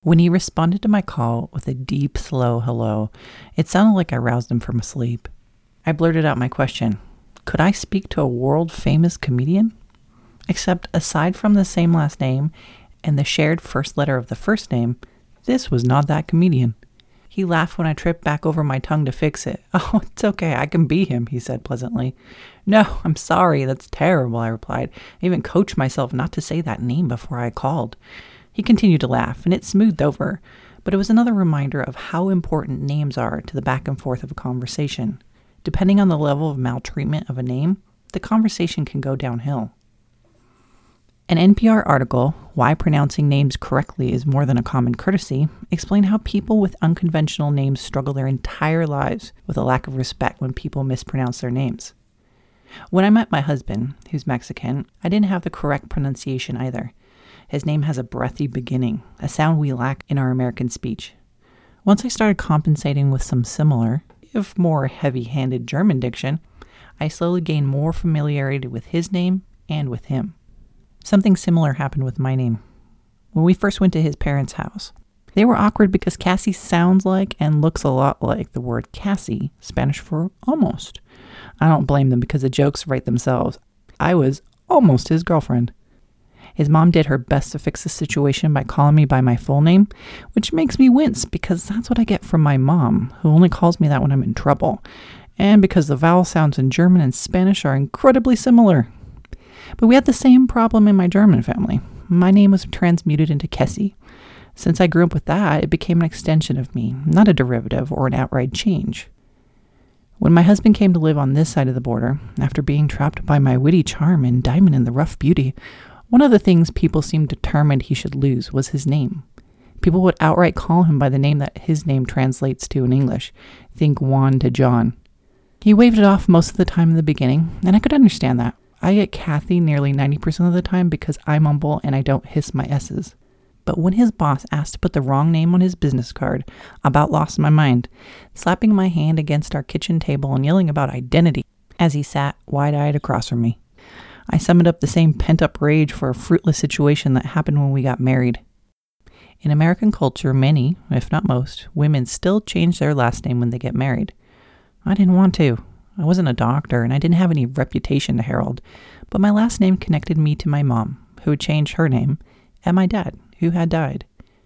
When he responded to my call with a deep, slow hello, it sounded like I roused him from sleep. I blurted out my question. Could I speak to a world-famous comedian? Except aside from the same last name and the shared first letter of the first name, this was not that comedian. He laughed when I tripped back over my tongue to fix it. "Oh, it's okay, I can be him," he said pleasantly. "No, I'm sorry, that's terrible," I replied. I even coached myself not to say that name before I called. He continued to laugh, and it smoothed over, but it was another reminder of how important names are to the back and forth of a conversation. Depending on the level of maltreatment of a name, the conversation can go downhill. An NPR article, Why Pronouncing Names Correctly is More Than a Common Courtesy, explained how people with unconventional names struggle their entire lives with a lack of respect when people mispronounce their names. When I met my husband, who's Mexican, I didn't have the correct pronunciation either. His name has a breathy beginning, a sound we lack in our American speech. Once I started compensating with some similar, if more heavy-handed German diction, I slowly gained more familiarity with his name and with him. Something similar happened with my name. When we first went to his parents' house, they were awkward because Cassie sounds like and looks a lot like the word Cassie, Spanish for almost. I don't blame them because the jokes write themselves. I was almost his girlfriend. His mom did her best to fix the situation by calling me by my full name, which makes me wince because that's what I get from my mom, who only calls me that when I'm in trouble, and because the vowel sounds in German and Spanish are incredibly similar. But we had the same problem in my German family. My name was transmuted into Kessie. Since I grew up with that, it became an extension of me, not a derivative or an outright change. When my husband came to live on this side of the border, after being trapped by my witty charm and diamond in the rough beauty, one of the things people seemed determined he should lose was his name. People would outright call him by the name that his name translates to in English. Think Juan to John. He waved it off most of the time in the beginning, and I could understand that. I get Kathy nearly 90% of the time because I mumble and I don't hiss my S's. But when his boss asked to put the wrong name on his business card, I about lost my mind, slapping my hand against our kitchen table and yelling about identity as he sat wide-eyed across from me. I summoned up the same pent-up rage for a fruitless situation that happened when we got married. In American culture, many, if not most, women still change their last name when they get married. I didn't want to. I wasn't a doctor, and I didn't have any reputation to herald, but my last name connected me to my mom, who had changed her name, and my dad, who had died.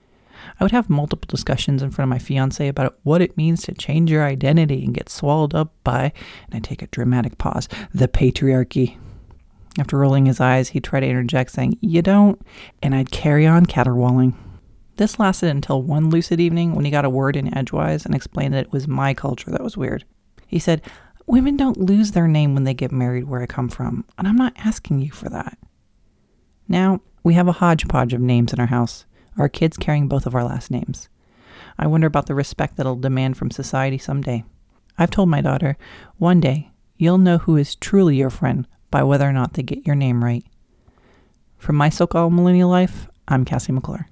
I would have multiple discussions in front of my fiancé about what it means to change your identity and get swallowed up by, and I take a dramatic pause, the patriarchy. After rolling his eyes, he'd try to interject, saying, "You don't," and I'd carry on caterwauling. This lasted until one lucid evening when he got a word in edgewise and explained that it was my culture that was weird. He said, "Women don't lose their name when they get married where I come from, and I'm not asking you for that." Now, we have a hodgepodge of names in our house, our kids carrying both of our last names. I wonder about the respect that I'll demand from society someday. I've told my daughter, one day, you'll know who is truly your friend by whether or not they get your name right. From my so-called millennial life, I'm Cassie McClure.